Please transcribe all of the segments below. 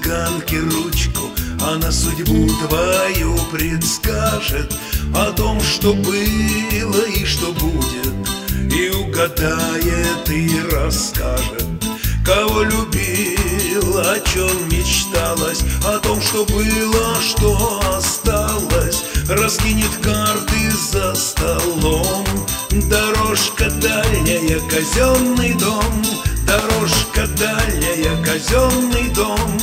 цыганке ручку, она судьбу твою предскажет, о том, что было и что будет, и угадает, и расскажет. Кого любил, о чем мечталось, о том, что было, что осталось, раскинет карты за столом. Дорожка дальняя, казенный дом, дорожка дальняя, казенный дом.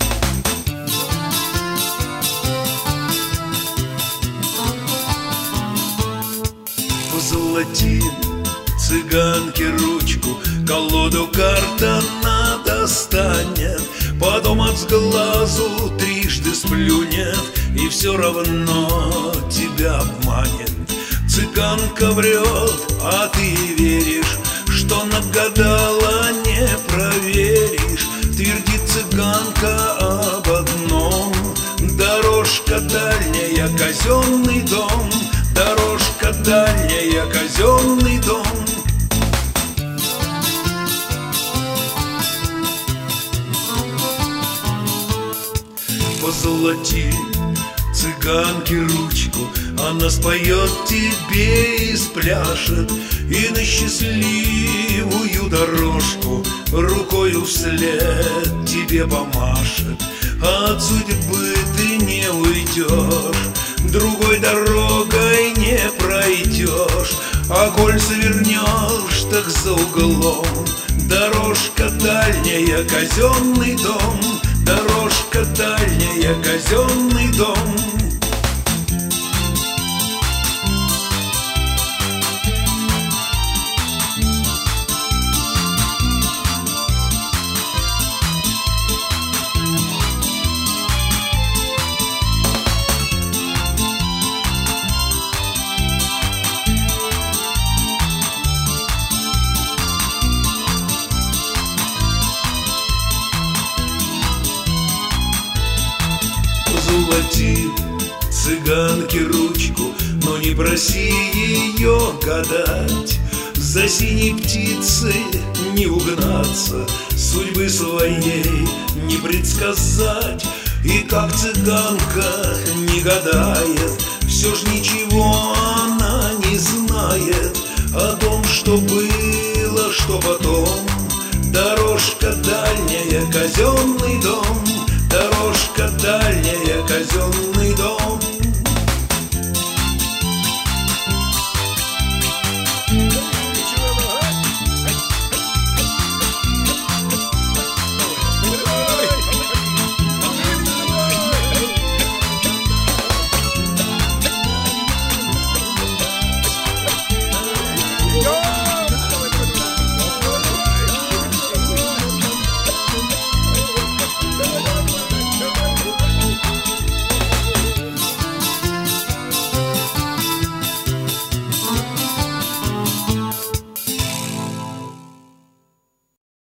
Позолоти цыганке ручку, колоду карт она достанет, потом от сглазу трижды сплюнет и все равно тебя обманет. Цыганка врет, а ты веришь, что нагадала, не проверишь. Твердит цыганка об одном: дорожка дальняя, казенный дом, дорожка дальняя, казенный дом. Позолоти цыганке ручку, она споет тебе и спляшет, и на счастливую дорожку рукою вслед тебе помашет. От судьбы ты не уйдешь, другой дорогой не пройдешь, а коль завернешь, так за углом. Дорожка дальняя, казенный дом, дорожка дальняя, казенный дом. Позолоти цыганке ручку, но не проси ее гадать. За синей птицей не угнаться, судьбы своей не предсказать. И как цыганка не гадает, все ж ничего она не знает о том, что было, что потом. Дорожка дальняя, казенный